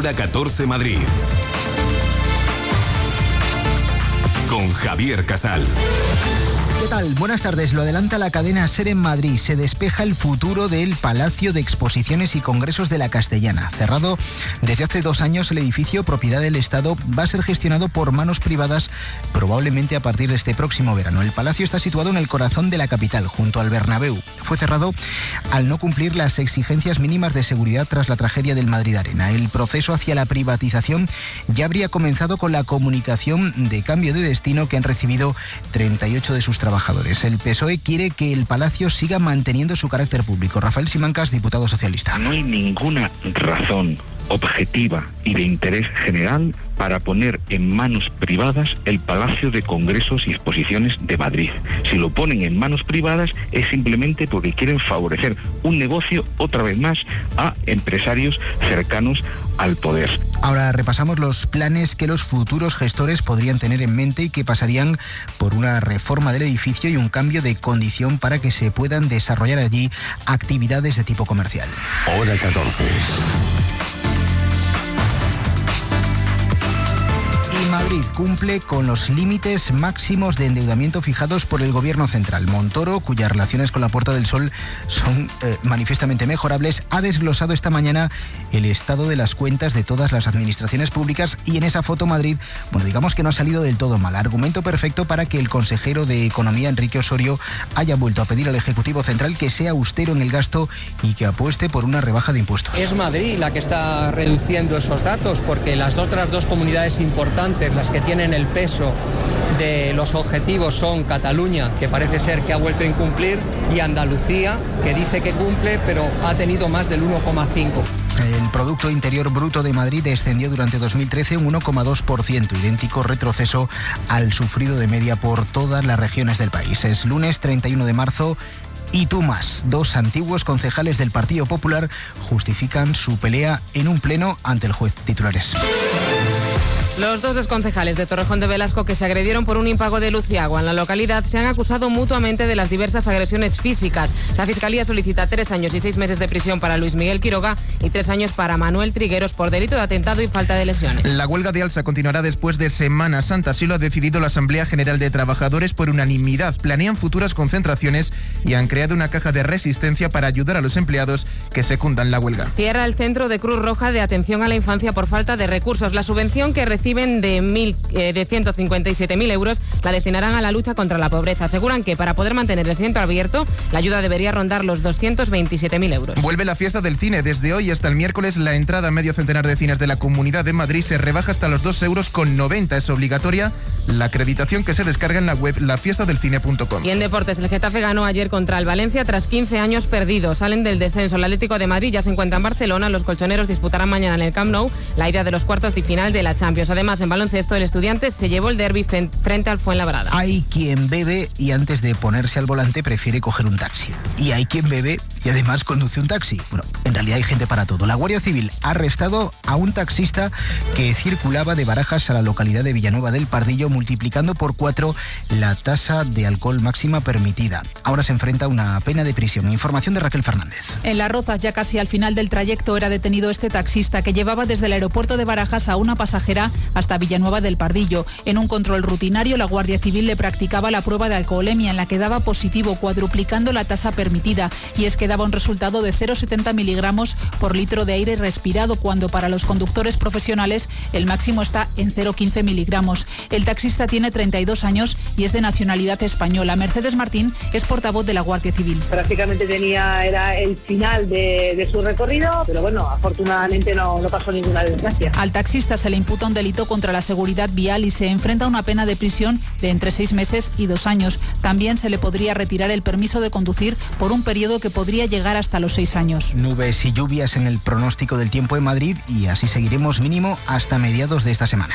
Hora 14 Madrid. Con Javier Casal. ¿Qué tal? Buenas tardes. Lo adelanta la cadena SER en Madrid. Se despeja el futuro del Palacio de Exposiciones y Congresos de la Castellana. Cerrado desde hace 2 años, el edificio, propiedad del Estado, va a ser gestionado por manos privadas probablemente a partir de este próximo verano. El palacio está situado en el corazón de la capital, junto al Bernabéu. Fue cerrado al no cumplir las exigencias mínimas de seguridad tras la tragedia del Madrid Arena. El proceso hacia la privatización ya habría comenzado con la comunicación de cambio de destino que han recibido 38 de sus trabajadores. El PSOE quiere que el Palacio siga manteniendo su carácter público. Rafael Simancas, diputado socialista. No hay ninguna razón objetiva y de interés general para poner en manos privadas el Palacio de Congresos y Exposiciones de Madrid. Si lo ponen en manos privadas es simplemente porque quieren favorecer un negocio, otra vez más, a empresarios cercanos al poder. Ahora repasamos los planes que los futuros gestores podrían tener en mente y que pasarían por una reforma del edificio y un cambio de condición para que se puedan desarrollar allí actividades de tipo comercial. Hora 14. Madrid cumple con los límites máximos de endeudamiento fijados por el Gobierno central. Montoro, cuyas relaciones con la Puerta del Sol son manifiestamente mejorables, ha desglosado esta mañana el estado de las cuentas de todas las administraciones públicas y en esa foto Madrid, digamos que no ha salido del todo mal. Argumento perfecto para que el consejero de Economía, Enrique Osorio, haya vuelto a pedir al Ejecutivo Central que sea austero en el gasto y que apueste por una rebaja de impuestos. Es Madrid la que está reduciendo esos datos porque las otras 2 comunidades importantes, las que tienen el peso de los objetivos, son Cataluña, que parece ser que ha vuelto a incumplir, y Andalucía, que dice que cumple, pero ha tenido más del 1,5%. El Producto Interior Bruto de Madrid descendió durante 2013 un 1,2%, idéntico retroceso al sufrido de media por todas las regiones del país. Es lunes 31 de marzo. Y tú más. 2 antiguos concejales del Partido Popular justifican su pelea en un pleno ante el juez. Titulares. Los 2 exconcejales de Torrejón de Velasco que se agredieron por un impago de luz y agua en la localidad se han acusado mutuamente de las diversas agresiones físicas. La Fiscalía solicita 3 años y 6 meses de prisión para Luis Miguel Quiroga y 3 años para Manuel Trigueros por delito de atentado y falta de lesiones. La huelga de Alsa continuará después de Semana Santa. Así lo ha decidido la Asamblea General de Trabajadores por unanimidad. Planean futuras concentraciones y han creado una caja de resistencia para ayudar a los empleados que secundan la huelga. Cierra el Centro de Cruz Roja de Atención a la Infancia por falta de recursos. La subvención que reciben de 157.000 euros la destinarán a la lucha contra la pobreza. Aseguran que para poder mantener el centro abierto, la ayuda debería rondar los 227.000 euros. Vuelve la fiesta del cine. Desde hoy hasta el miércoles, la entrada a medio centenar de cines de la Comunidad de Madrid se rebaja hasta los 2,90 €. Es obligatoria la acreditación que se descarga en la web lafiestadelcine.com. Y en deportes, el Getafe ganó ayer contra el Valencia tras 15 años perdidos. Salen del descenso. El Atlético de Madrid ya se encuentra en Barcelona. Los colchoneros disputarán mañana en el Camp Nou la ida de los cuartos de final de la Champions. Además, en baloncesto, el Estudiantes se llevó el derbi frente al Fuenlabrada. Hay quien bebe y antes de ponerse al volante prefiere coger un taxi. Y hay quien bebe y además conduce un taxi. En realidad hay gente para todo. La Guardia Civil ha arrestado a un taxista que circulaba de Barajas a la localidad de Villanueva del Pardillo, multiplicando por 4 la tasa de alcohol máxima permitida. Ahora se enfrenta a una pena de prisión. Información de Raquel Fernández. En Las Rozas, ya casi al final del trayecto, era detenido este taxista que llevaba desde el aeropuerto de Barajas a una pasajera hasta Villanueva del Pardillo. En un control rutinario, la Guardia Civil le practicaba la prueba de alcoholemia, en la que daba positivo, cuadruplicando la tasa permitida. Y es que daba un resultado de 0,70 miligramos por litro de aire respirado, cuando para los conductores profesionales el máximo está en 0,15 miligramos. El taxista tiene 32 años y es de nacionalidad española. Mercedes Martín es portavoz de la Guardia Civil. Prácticamente era el final de su recorrido, pero bueno, afortunadamente no pasó ninguna desgracia. Al taxista se le imputa un delito contra la seguridad vial y se enfrenta a una pena de prisión de entre 6 meses y 2 años. También se le podría retirar el permiso de conducir por un periodo que podría llegar hasta los 6 años. Nubes y lluvias en el pronóstico del tiempo en Madrid y así seguiremos mínimo hasta mediados de esta semana.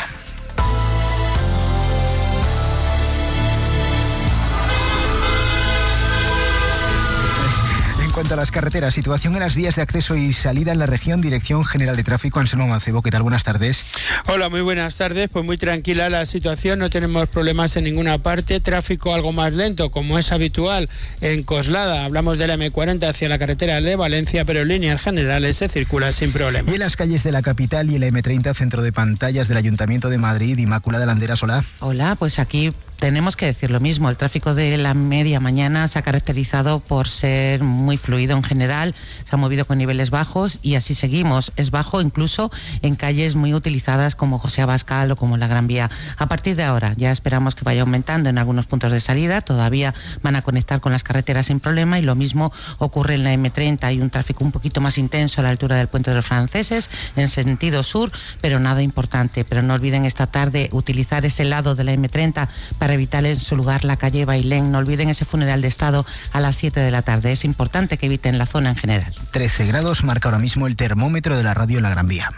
cuanto a las carreteras, situación en las vías de acceso y salida en la región, Dirección General de Tráfico, Anselmo Mancebo, ¿qué tal? Buenas tardes. Hola, muy buenas tardes. Pues muy tranquila la situación, no tenemos problemas en ninguna parte. Tráfico algo más lento, como es habitual en Coslada. Hablamos de la M40 hacia la carretera de Valencia, pero en líneas generales se circula sin problemas. Y en las calles de la capital y en la M30, centro de pantallas del Ayuntamiento de Madrid, Inmaculada Landeras, hola. Hola, pues aquí tenemos que decir lo mismo. El tráfico de la media mañana se ha caracterizado por ser muy fluido en general, se ha movido con niveles bajos y así seguimos. Es bajo incluso en calles muy utilizadas como José Abascal o como la Gran Vía. A partir de ahora ya esperamos que vaya aumentando en algunos puntos de salida, todavía van a conectar con las carreteras sin problema y lo mismo ocurre en la M30. Hay un tráfico un poquito más intenso a la altura del Puente de los Franceses en sentido sur, pero nada importante. Pero no olviden esta tarde utilizar ese lado de la M30 para evitar en su lugar la calle Bailén. No olviden ese funeral de Estado a las 7 de la tarde. Es importante que eviten la zona en general. 13 grados marca ahora mismo el termómetro de la radio en la Gran Vía.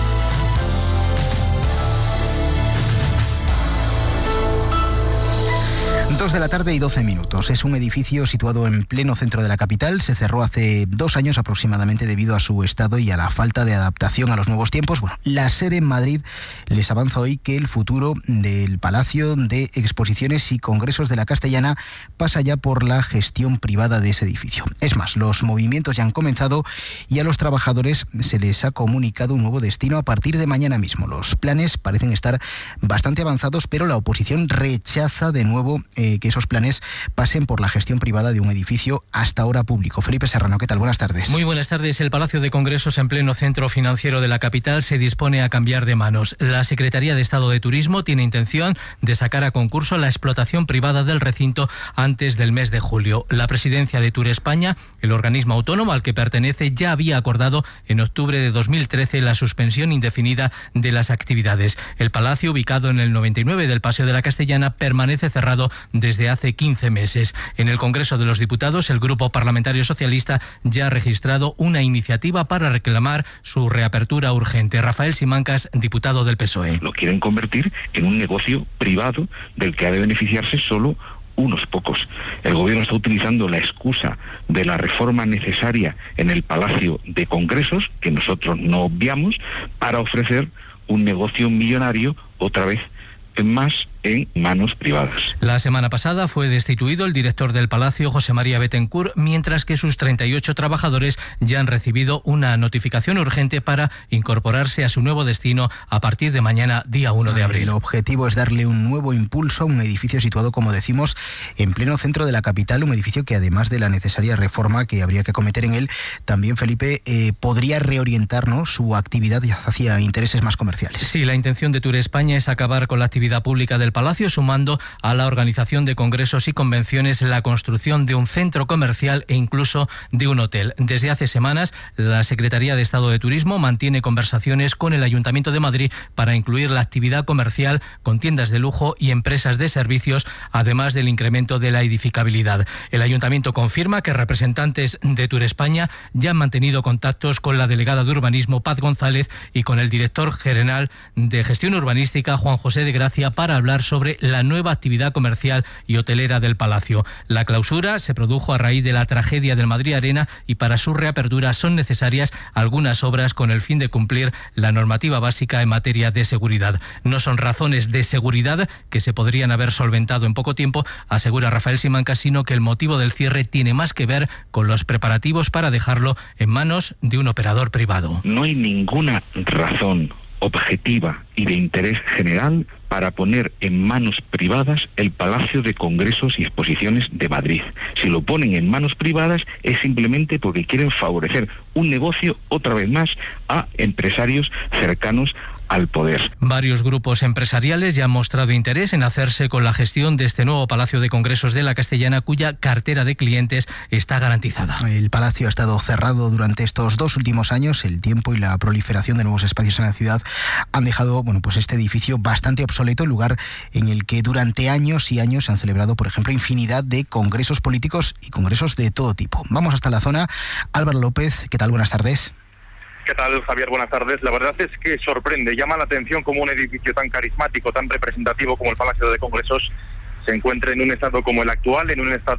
2 de la tarde y 12 minutos. Es un edificio situado en pleno centro de la capital. Se cerró hace 2 años aproximadamente debido a su estado y a la falta de adaptación a los nuevos tiempos. Bueno, la SER en Madrid les avanza hoy que el futuro del Palacio de Exposiciones y Congresos de la Castellana pasa ya por la gestión privada de ese edificio. Es más, los movimientos ya han comenzado y a los trabajadores se les ha comunicado un nuevo destino a partir de mañana mismo. Los planes parecen estar bastante avanzados, pero la oposición rechaza de nuevo que esos planes pasen por la gestión privada de un edificio hasta ahora público. Felipe Serrano, ¿qué tal? Buenas tardes. Muy buenas tardes. El Palacio de Congresos en pleno centro financiero de la capital se dispone a cambiar de manos. La Secretaría de Estado de Turismo tiene intención de sacar a concurso la explotación privada del recinto antes del mes de julio. La presidencia de Tour España, el organismo autónomo al que pertenece, ya había acordado en octubre de 2013 la suspensión indefinida de las actividades. El palacio, ubicado en el 99 del Paseo de la Castellana, permanece cerrado desde hace 15 meses. En el Congreso de los Diputados, el Grupo Parlamentario Socialista ya ha registrado una iniciativa para reclamar su reapertura urgente. Rafael Simancas, diputado del PSOE. Lo quieren convertir en un negocio privado del que ha de beneficiarse solo unos pocos. El gobierno está utilizando la excusa de la reforma necesaria en el Palacio de Congresos, que nosotros no obviamos, para ofrecer un negocio millonario otra vez más en manos privadas. La semana pasada fue destituido el director del Palacio, José María Bettencourt, mientras que sus 38 trabajadores ya han recibido una notificación urgente para incorporarse a su nuevo destino a partir de mañana, día 1 de abril. El objetivo es darle un nuevo impulso a un edificio situado, como decimos, en pleno centro de la capital, un edificio que además de la necesaria reforma que habría que acometer en él, también, Felipe, podría reorientar, ¿no?, su actividad hacia intereses más comerciales. Sí, la intención de Tour España es acabar con la actividad pública del Palacio, sumando a la organización de congresos y convenciones la construcción de un centro comercial e incluso de un hotel. Desde hace semanas, la Secretaría de Estado de Turismo mantiene conversaciones con el Ayuntamiento de Madrid para incluir la actividad comercial con tiendas de lujo y empresas de servicios, además del incremento de la edificabilidad. El Ayuntamiento confirma que representantes de Tour España ya han mantenido contactos con la delegada de Urbanismo, Paz González, y con el director general de Gestión Urbanística, Juan José de Gracia, para hablar sobre la nueva actividad comercial y hotelera del Palacio. La clausura se produjo a raíz de la tragedia del Madrid Arena y para su reapertura son necesarias algunas obras con el fin de cumplir la normativa básica en materia de seguridad. No son razones de seguridad que se podrían haber solventado en poco tiempo, asegura Rafael Simancas, sino que el motivo del cierre tiene más que ver con los preparativos para dejarlo en manos de un operador privado. No hay ninguna razón objetiva y de interés general para poner en manos privadas el Palacio de Congresos y Exposiciones de Madrid. Si lo ponen en manos privadas es simplemente porque quieren favorecer un negocio, otra vez más, a empresarios cercanos al poder. Varios grupos empresariales ya han mostrado interés en hacerse con la gestión de este nuevo Palacio de Congresos de la Castellana, cuya cartera de clientes está garantizada. El Palacio ha estado cerrado durante estos 2 últimos años. El tiempo y la proliferación de nuevos espacios en la ciudad han dejado, pues este edificio bastante obsoleto, lugar en el que durante años y años se han celebrado, por ejemplo, infinidad de congresos políticos y congresos de todo tipo. Vamos hasta la zona. Álvaro López, ¿qué tal? Buenas tardes. ¿Qué tal, Javier? Buenas tardes. La verdad es que sorprende, llama la atención cómo un edificio tan carismático, tan representativo como el Palacio de Congresos se encuentre en un estado como el actual, en un estado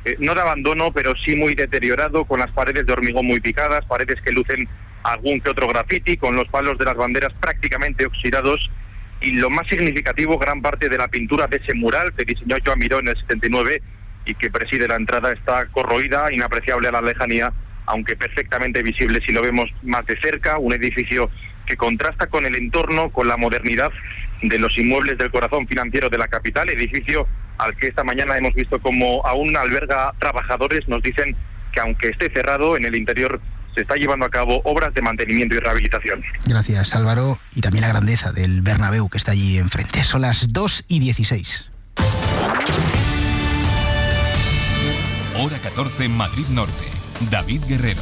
no de abandono, pero sí muy deteriorado, con las paredes de hormigón muy picadas, paredes que lucen algún que otro grafiti, con los palos de las banderas prácticamente oxidados, y lo más significativo, gran parte de la pintura de ese mural que diseñó Joan Miró en el 79 y que preside la entrada está corroída, inapreciable a la lejanía, aunque perfectamente visible si lo vemos más de cerca. Un edificio que contrasta con el entorno, con la modernidad de los inmuebles del corazón financiero de la capital, edificio al que esta mañana hemos visto como aún alberga trabajadores. Nos dicen que aunque esté cerrado, en el interior se está llevando a cabo obras de mantenimiento y rehabilitación. Gracias, Álvaro. Y también la grandeza del Bernabéu que está allí enfrente. Son las 2:16. Hora 14 en Madrid Norte. David Guerrero.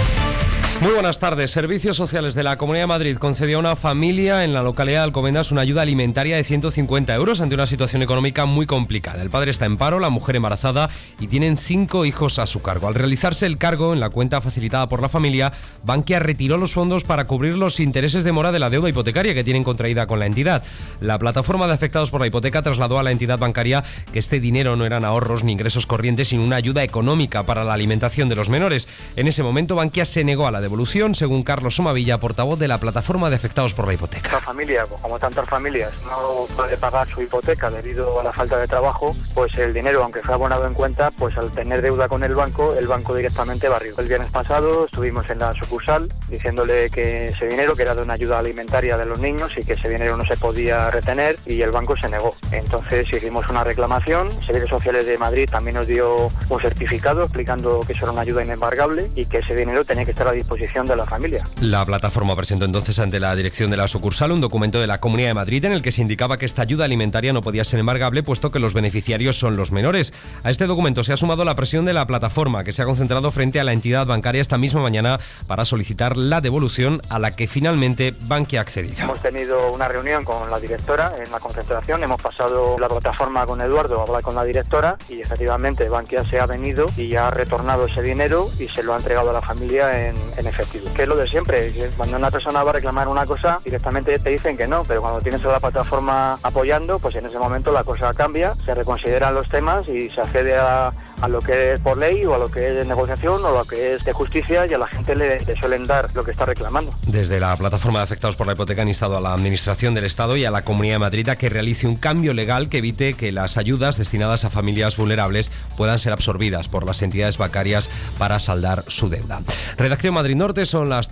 Muy buenas tardes. Servicios Sociales de la Comunidad de Madrid concedió a una familia en la localidad de Alcobendas una ayuda alimentaria de 150 euros ante una situación económica muy complicada. El padre está en paro, la mujer embarazada y tienen 5 hijos a su cargo. Al realizarse el cargo en la cuenta facilitada por la familia, Bankia retiró los fondos para cubrir los intereses de mora de la deuda hipotecaria que tienen contraída con la entidad. La plataforma de afectados por la hipoteca trasladó a la entidad bancaria que este dinero no eran ahorros ni ingresos corrientes, sino una ayuda económica para la alimentación de los menores. En ese momento, Bankia se negó a la devolución, según Carlos Somavilla, portavoz de la plataforma de afectados por la hipoteca. Esta familia, como tantas familias, no puede pagar su hipoteca debido a la falta de trabajo, pues el dinero, aunque fue abonado en cuenta, pues al tener deuda con el banco directamente barrió. El viernes pasado estuvimos en la sucursal diciéndole que ese dinero, que era de una ayuda alimentaria de los niños y que ese dinero no se podía retener, y el banco se negó. Entonces hicimos una reclamación. Servicios Sociales de Madrid también nos dio un certificado explicando que eso era una ayuda inembargable y que ese dinero tenía que estar a disposición de la familia. La plataforma presentó entonces ante la dirección de la sucursal un documento de la Comunidad de Madrid en el que se indicaba que esta ayuda alimentaria no podía ser embargable, puesto que los beneficiarios son los menores. A este documento se ha sumado la presión de la plataforma, que se ha concentrado frente a la entidad bancaria esta misma mañana para solicitar la devolución, a la que finalmente Bankia ha accedido. Hemos tenido una reunión con la directora en la concentración, hemos pasado la plataforma con Eduardo a hablar con la directora y efectivamente Bankia se ha venido y ha retornado ese dinero y se lo ha entregado a la familia en efectivo. Que es lo de siempre, cuando una persona va a reclamar una cosa, directamente te dicen que no, pero cuando tienes a la plataforma apoyando, pues en ese momento la cosa cambia, se reconsideran los temas y se accede a lo que es por ley o a lo que es de negociación o a lo que es de justicia, y a la gente le suelen dar lo que está reclamando. Desde la plataforma de afectados por la hipoteca han instado a la Administración del Estado y a la Comunidad de Madrid a que realice un cambio legal que evite que las ayudas destinadas a familias vulnerables puedan ser absorbidas por las entidades bancarias para saldar su deuda. Redacción Madrid Norte, son las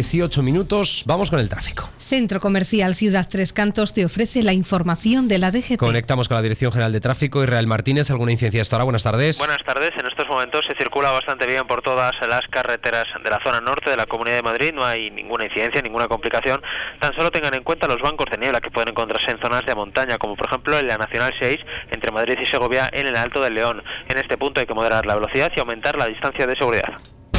2:18. Vamos con el tráfico. Centro Comercial Ciudad Tres Cantos te ofrece la información de la DGT. Conectamos con la Dirección General de Tráfico. Israel Martínez, ¿alguna incidencia hasta ahora? Buenas tardes. Buenas tardes. En estos momentos se circula bastante bien por todas las carreteras de la zona norte de la Comunidad de Madrid. No hay ninguna incidencia, ninguna complicación. Tan solo tengan en cuenta los bancos de niebla que pueden encontrarse en zonas de montaña, como por ejemplo en la Nacional 6, entre Madrid y Segovia, en el Alto del León. En este punto hay que moderar la velocidad y aumentar la distancia de seguridad.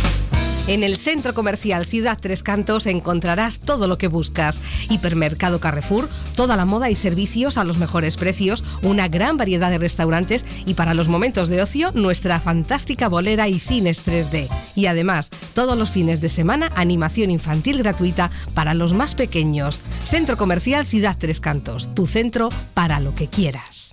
En el Centro Comercial Ciudad Tres Cantos encontrarás todo lo que buscas. Hipermercado Carrefour, toda la moda y servicios a los mejores precios, una gran variedad de restaurantes y, para los momentos de ocio, nuestra fantástica bolera y cines 3D. Y además, todos los fines de semana, animación infantil gratuita para los más pequeños. Centro Comercial Ciudad Tres Cantos, tu centro para lo que quieras.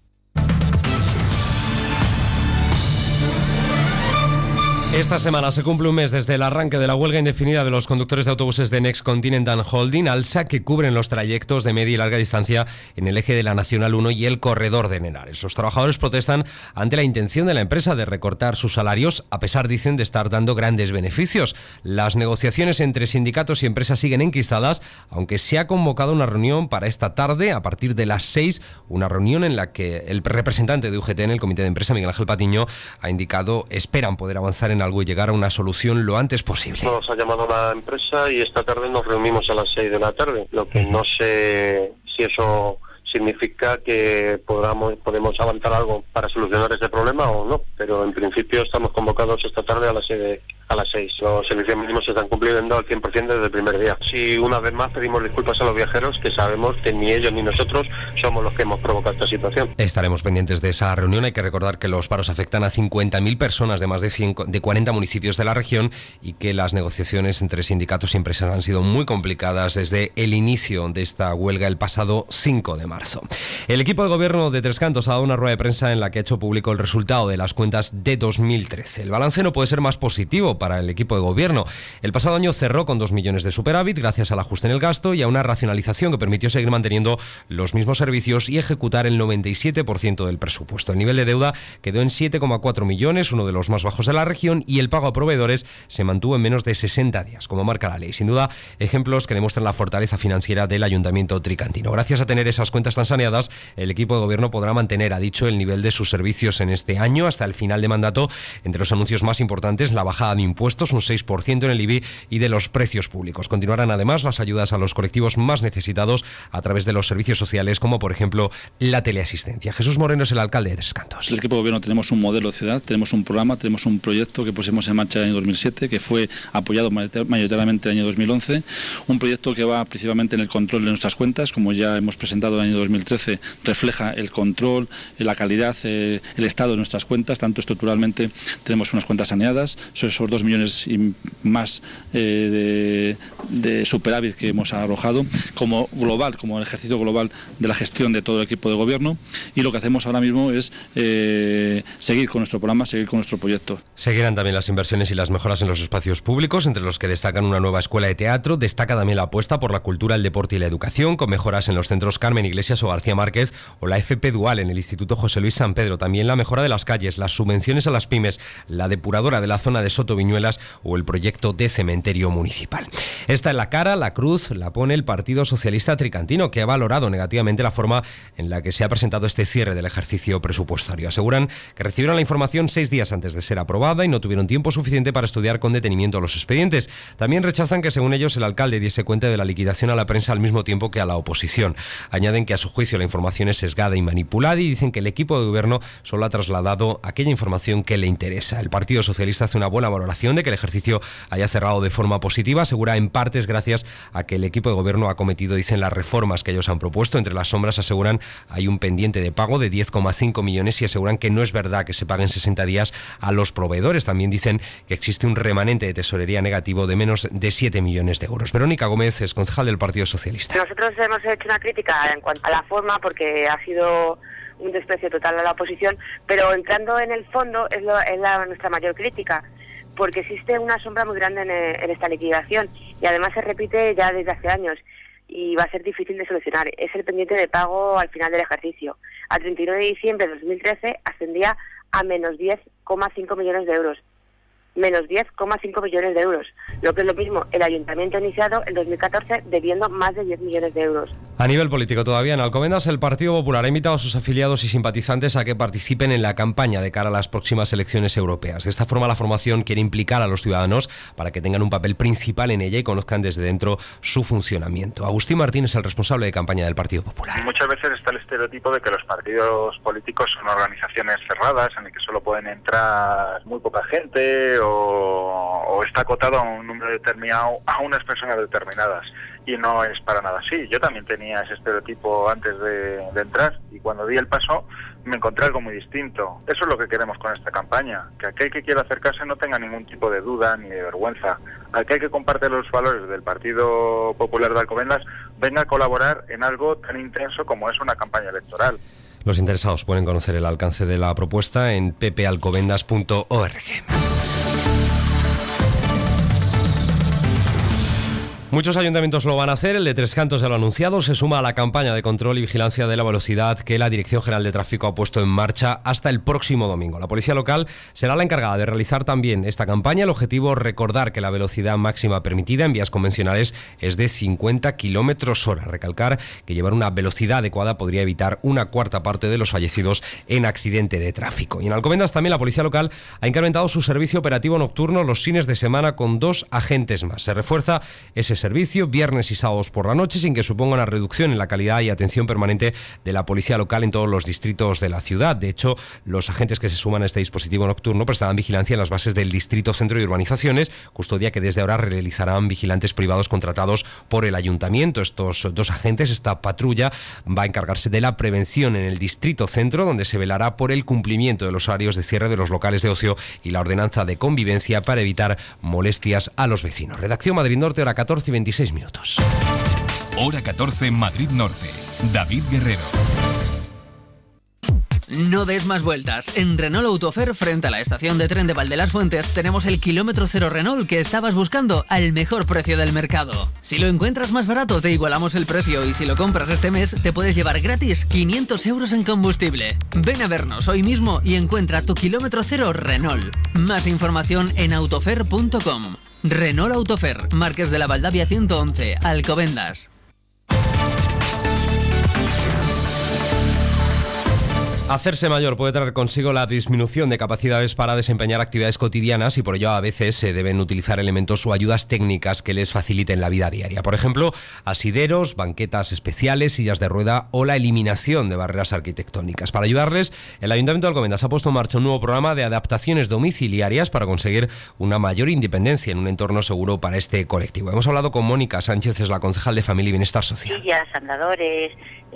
Esta semana se cumple un mes desde el arranque de la huelga indefinida de los conductores de autobuses de Next Continental Holding, Alsa, que cubren los trayectos de media y larga distancia en el eje de la Nacional 1 y el corredor de Henares. Los trabajadores protestan ante la intención de la empresa de recortar sus salarios, a pesar, dicen, de estar dando grandes beneficios. Las negociaciones entre sindicatos y empresas siguen enquistadas, aunque se ha convocado una reunión para esta tarde, a partir de las 6, una reunión en la que el representante de UGT en el comité de empresa, Miguel Ángel Patiño, ha indicado esperan poder avanzar en algo y llegar a una solución lo antes posible. Nos ha llamado la empresa y esta tarde nos reunimos a las 6 de la tarde. Lo que no sé si eso significa que podemos avanzar algo para solucionar ese problema o no, pero en principio estamos convocados esta tarde a las 6 a las 6. Los servicios mínimos se están cumpliendo al 100% desde el primer día. Sí, una vez más pedimos disculpas a los viajeros, que sabemos que ni ellos ni nosotros somos los que hemos provocado esta situación. Estaremos pendientes de esa reunión. Hay que recordar que los paros afectan a 50.000 personas de más de 40 municipios de la región y que las negociaciones entre sindicatos y empresas han sido muy complicadas desde el inicio de esta huelga el pasado 5 de marzo. El equipo de gobierno de Tres Cantos ha dado una rueda de prensa en la que ha hecho público el resultado de las cuentas de 2013. El balance no puede ser más positivo para el equipo de gobierno. El pasado año cerró con 2 millones de superávit gracias al ajuste en el gasto y a una racionalización que permitió seguir manteniendo los mismos servicios y ejecutar el 97% del presupuesto. El nivel de deuda quedó en 7,4 millones, uno de los más bajos de la región, y el pago a proveedores se mantuvo en menos de 60 días, como marca la ley. Sin duda, ejemplos que demuestran la fortaleza financiera del Ayuntamiento tricantino. Gracias a tener esas cuentas tan saneadas, el equipo de gobierno podrá mantener, ha dicho, el nivel de sus servicios en este año hasta el final de mandato. Entre los anuncios más importantes, la bajada de impuestos, un 6% en el IBI, y de los precios públicos. Continuarán además las ayudas a los colectivos más necesitados a través de los servicios sociales, como por ejemplo la teleasistencia. Jesús Moreno es el alcalde de Tres Cantos. El equipo de gobierno tenemos un modelo de ciudad, tenemos un programa, tenemos un proyecto que pusimos en marcha en el año 2007, que fue apoyado mayoritariamente en el año 2011, un proyecto que va principalmente en el control de nuestras cuentas, como ya hemos presentado en el año 2013, refleja el control, la calidad, el estado de nuestras cuentas, tanto estructuralmente tenemos unas cuentas saneadas, son esos 2 millones y más de superávit que hemos arrojado, como global, como el ejercicio global de la gestión de todo el equipo de gobierno, y lo que hacemos ahora mismo es seguir con nuestro programa, seguir con nuestro proyecto. Seguirán también las inversiones y las mejoras en los espacios públicos, entre los que destacan una nueva escuela de teatro. Destaca también la apuesta por la cultura, el deporte y la educación, con mejoras en los centros Carmen Iglesias o García Márquez, o la FP Dual en el Instituto José Luis San Pedro. También la mejora de las calles, las subvenciones a las pymes, la depuradora de la zona de Soto Viñuelas o el proyecto de cementerio municipal. Esta en la cara, la cruz, la pone el Partido Socialista Tricantino, que ha valorado negativamente la forma en la que se ha presentado este cierre del ejercicio presupuestario. Aseguran que recibieron la información 6 días antes de ser aprobada y no tuvieron tiempo suficiente para estudiar con detenimiento los expedientes. También rechazan que, según ellos, el alcalde diese cuenta de la liquidación a la prensa al mismo tiempo que a la oposición. Añaden que, a su juicio, la información es sesgada y manipulada, y dicen que el equipo de gobierno solo ha trasladado aquella información que le interesa. El Partido Socialista hace una buena valoración de que el ejercicio haya cerrado de forma positiva. Asegura en partes gracias a que el equipo de gobierno ha cometido, dicen, las reformas que ellos han propuesto. Entre las sombras, aseguran, hay un pendiente de pago de 10,5 millones y aseguran que no es verdad que se paguen 60 días a los proveedores. También dicen que existe un remanente de tesorería negativo de menos de 7 millones de euros. Verónica Gómez es concejal del Partido Socialista. Nosotros hemos hecho una crítica en cuanto a la forma, porque ha sido un desprecio total a la oposición, pero entrando en el fondo es nuestra mayor crítica, porque existe una sombra muy grande en esta liquidación y además se repite ya desde hace años y va a ser difícil de solucionar. Es el pendiente de pago al final del ejercicio. Al 31 de diciembre de 2013 ascendía a menos 10,5 millones de euros. Menos 10,5 millones de euros. Lo que es lo mismo, el Ayuntamiento ha iniciado en 2014 debiendo más de 10 millones de euros. A nivel político todavía, en Alcobendas, el Partido Popular ha invitado a sus afiliados y simpatizantes a que participen en la campaña de cara a las próximas elecciones europeas. De esta forma, la formación quiere implicar a los ciudadanos para que tengan un papel principal en ella y conozcan desde dentro su funcionamiento. Agustín Martín es el responsable de campaña del Partido Popular. Muchas veces está el estereotipo de que los partidos políticos son organizaciones cerradas en las que solo pueden entrar muy poca gente o está acotado a un número determinado, a unas personas determinadas, y no es para nada así. Yo también tenía ese estereotipo antes de entrar, y cuando di el paso me encontré algo muy distinto. Eso es lo que queremos con esta campaña, que aquel que quiera acercarse no tenga ningún tipo de duda ni de vergüenza. Aquel que comparte los valores del Partido Popular de Alcobendas venga a colaborar en algo tan intenso como es una campaña electoral. Los interesados pueden conocer el alcance de la propuesta en ppalcobendas.org. Muchos ayuntamientos lo van a hacer, el de Tres Cantos ya lo ha anunciado, se suma a la campaña de control y vigilancia de la velocidad que la Dirección General de Tráfico ha puesto en marcha hasta el próximo domingo. La Policía Local será la encargada de realizar también esta campaña. El objetivo, recordar que la velocidad máxima permitida en vías convencionales es de 50 km/h. Recalcar que llevar una velocidad adecuada podría evitar una cuarta parte de los fallecidos en accidente de tráfico. Y en Alcobendas también la Policía Local ha incrementado su servicio operativo nocturno los fines de semana con 2 agentes más. Se refuerza ese servicio viernes y sábados por la noche, sin que suponga una reducción en la calidad y atención permanente de la policía local en todos los distritos de la ciudad. De hecho, los agentes que se suman a este dispositivo nocturno prestarán vigilancia en las bases del distrito, centro y urbanizaciones, custodia que desde ahora realizarán vigilantes privados contratados por el ayuntamiento. Estos dos agentes, esta patrulla, va a encargarse de la prevención en el distrito centro, donde se velará por el cumplimiento de los horarios de cierre de los locales de ocio y la ordenanza de convivencia para evitar molestias a los vecinos. Redacción Madrid Norte, hora 14 y 26 minutos. Hora 14 Madrid Norte. David Guerrero. No des más vueltas. En Renault Autofer, frente a la estación de tren de Valdelas-Fuentes, tenemos el kilómetro cero Renault que estabas buscando al mejor precio del mercado. Si lo encuentras más barato, te igualamos el precio, y si lo compras este mes, te puedes llevar gratis 500 euros en combustible. Ven a vernos hoy mismo y encuentra tu kilómetro cero Renault. Más información en autofer.com. Renault Autofer, Márquez de la Valdavia 111, Alcobendas. Hacerse mayor puede traer consigo la disminución de capacidades para desempeñar actividades cotidianas, y por ello a veces se deben utilizar elementos o ayudas técnicas que les faciliten la vida diaria. Por ejemplo, asideros, banquetas especiales, sillas de rueda o la eliminación de barreras arquitectónicas. Para ayudarles, el Ayuntamiento de Alcobendas ha puesto en marcha un nuevo programa de adaptaciones domiciliarias para conseguir una mayor independencia en un entorno seguro para este colectivo. Hemos hablado con Mónica Sánchez, es la concejal de Familia y Bienestar Social. Sillas, andadores,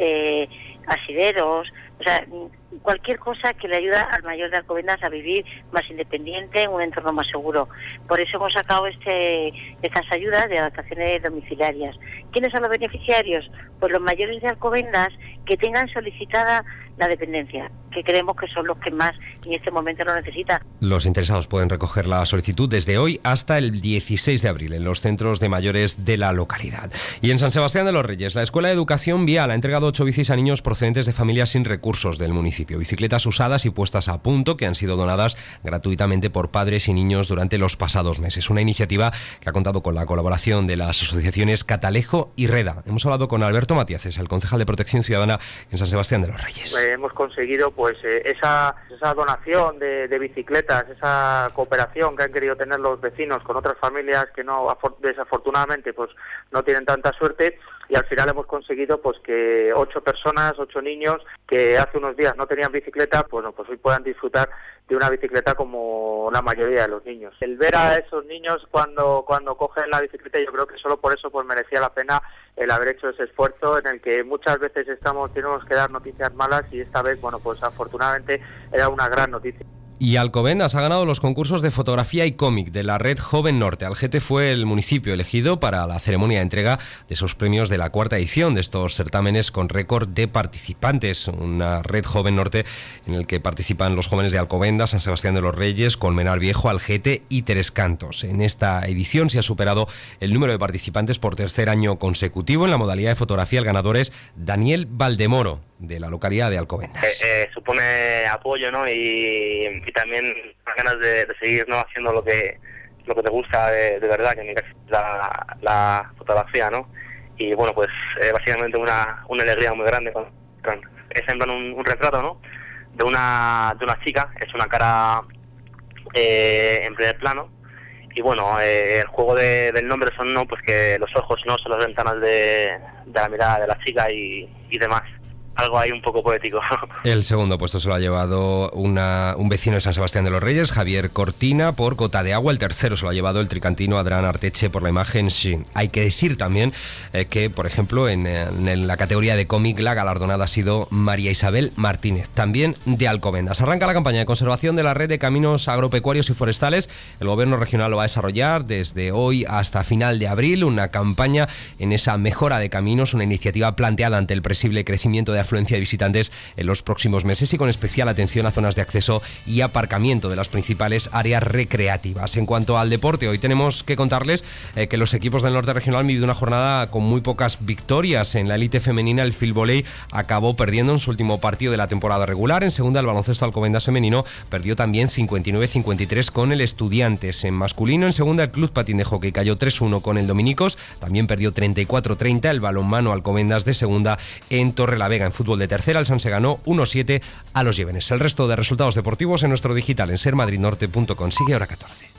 asideros, o sea, cualquier cosa que le ayuda al mayor de Alcobendas a vivir más independiente en un entorno más seguro. Por eso hemos sacado estas ayudas de adaptaciones domiciliarias. ¿Quiénes son los beneficiarios? Pues los mayores de Alcobendas que tengan solicitada la dependencia, que creemos que son los que más en este momento lo necesitan. Los interesados pueden recoger la solicitud desde hoy hasta el 16 de abril en los centros de mayores de la localidad. Y en San Sebastián de los Reyes, la Escuela de Educación Vial ha entregado 8 bicis a niños procedentes de familias sin recursos del municipio. Bicicletas usadas y puestas a punto que han sido donadas gratuitamente por padres y niños durante los pasados meses. Una iniciativa que ha contado con la colaboración de las asociaciones Catalejo y Reda. Hemos hablado con Alberto Matiaces, el concejal de Protección Ciudadana en San Sebastián de los Reyes. Hemos conseguido pues esa donación de bicicletas, esa cooperación que han querido tener los vecinos con otras familias que no, desafortunadamente, pues no tienen tanta suerte, y al final hemos conseguido pues que 8 niños que hace unos días no tenían bicicleta, pues hoy puedan disfrutar de una bicicleta como la mayoría de los niños. El ver a esos niños cuando cogen la bicicleta, yo creo que solo por eso pues merecía la pena el haber hecho ese esfuerzo, en el que muchas veces tenemos que dar noticias malas, y esta vez, pues afortunadamente era una gran noticia. Y Alcobendas ha ganado los concursos de fotografía y cómic de la Red Joven Norte. Algete fue el municipio elegido para la ceremonia de entrega de esos premios de la 4ª edición de estos certámenes con récord de participantes. Una Red Joven Norte en el que participan los jóvenes de Alcobendas, San Sebastián de los Reyes, Colmenar Viejo, Algete y Tres Cantos. En esta edición se ha superado el número de participantes por 3er año consecutivo. En la modalidad de fotografía, el ganador es Daniel Valdemoro, de la localidad de Alcobendas. Supone apoyo, ¿no? Y también ganas de seguir, ¿no?, haciendo lo que te gusta de verdad, que en mi caso es la fotografía, ¿no? Y bueno, pues básicamente una alegría muy grande. Es en plan un retrato, ¿no?, de una chica, es una cara en primer plano, y bueno, el juego del nombre son, ¿no?, pues que los ojos, ¿no?, son las ventanas de la mirada de la chica y demás. Algo ahí un poco poético. El segundo puesto se lo ha llevado un vecino de San Sebastián de los Reyes, Javier Cortina, por Gota de Agua. El tercero se lo ha llevado el tricantino Adrián Arteche por la imagen Sí. Hay que decir también que, por ejemplo, en la categoría de cómic, la galardonada ha sido María Isabel Martínez, también de Alcobendas. Arranca la campaña de conservación de la red de caminos agropecuarios y forestales. El gobierno regional lo va a desarrollar desde hoy hasta final de abril, una campaña en esa mejora de caminos, una iniciativa planteada ante el previsible crecimiento de afluencia de visitantes en los próximos meses, y con especial atención a zonas de acceso y aparcamiento de las principales áreas recreativas. En cuanto al deporte, hoy tenemos que contarles que los equipos del norte regional han vivido una jornada con muy pocas victorias. En la élite femenina, el Filvoley acabó perdiendo en su último partido de la temporada regular. En segunda, el baloncesto Alcobendas femenino perdió también 59-53 con el Estudiantes. En masculino, en segunda, el Club Patín de Hockey cayó 3-1 con el Dominicos, también perdió 34-30 el balonmano Alcobendas de segunda en Torrelavega. En fútbol de tercera, el Sanse ganó 1-7 a los Llévenes. El resto de resultados deportivos en nuestro digital en sermadridnorte.com. Sigue hora 14.